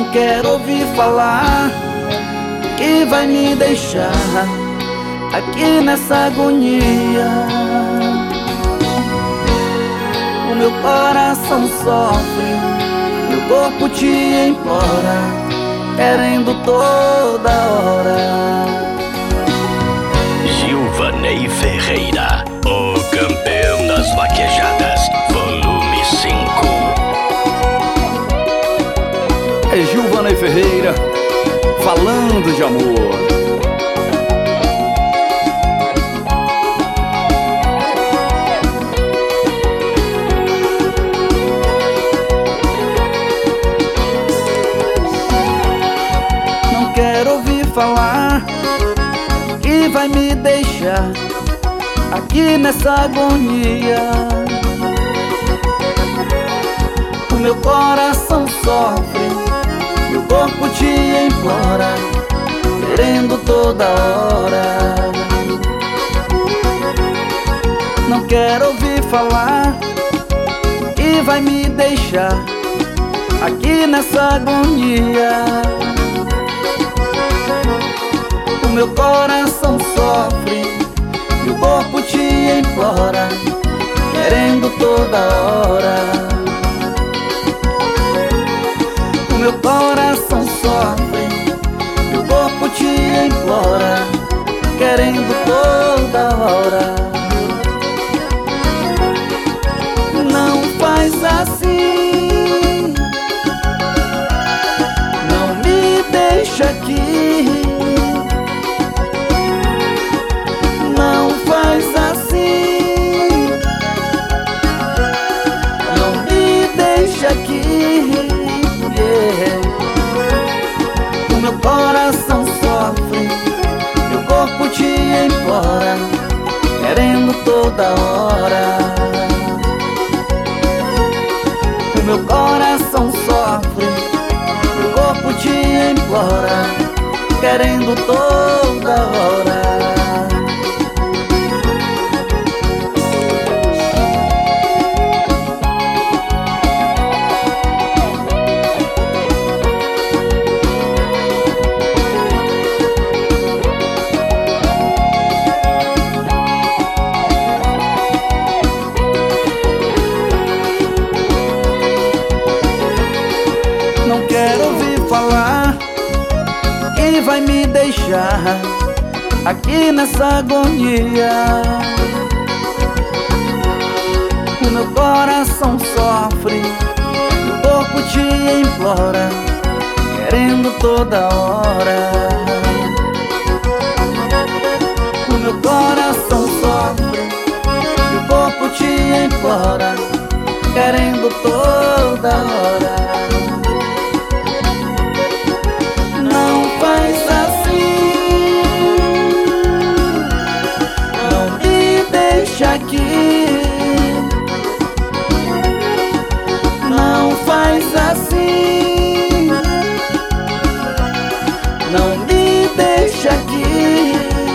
quero ouvir falar que vai me deixar aqui nessa agonia. O meu coração sofre, meu corpo te implora, querendo toda hora. Gilvanei Ferreira, o campeão das vaquejadas, volume 5. É Gilvanei Ferreira, falando de amor. Não quero ouvir falar que vai me deixar aqui nessa agonia. O meu coração sofre, meu corpo te implora, querendo toda hora. Não quero ouvir falar que vai me deixar aqui nessa agonia. O meu coração sofre, meu corpo te implora, querendo toda hora. O meu coração sofre, meu corpo te implora, querendo toda hora. Não faz assim, não me deixa aqui. Não faz assim, não me deixa aqui. O meu coração sofre, meu corpo te implora, querendo toda hora. O meu coração sofre, meu corpo te implora, querendo toda hora. Não quero ouvir falar que vai me deixar aqui nessa agonia. O meu coração sofre, meu corpo te implora, querendo toda hora. O meu coração sofre, meu corpo te implora, querendo toda hora. Não faz assim, não me deixa aqui. Não faz assim, não me deixa aqui.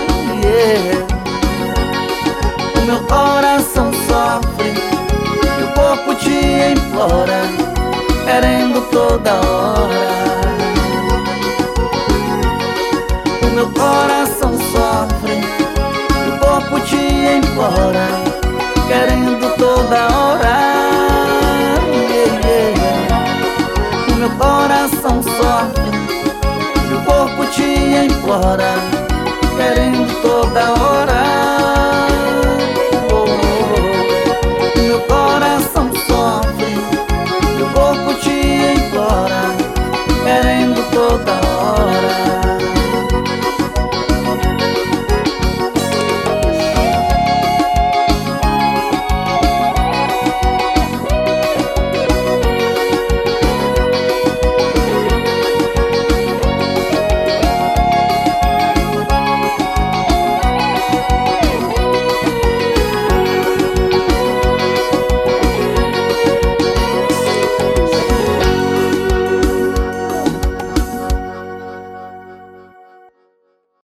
O meu coração sofre, meu corpo te implora, querendo toda hora. O meu coração sofre, meu corpo te implora, querendo toda hora. O meu coração sofre, meu corpo te implora,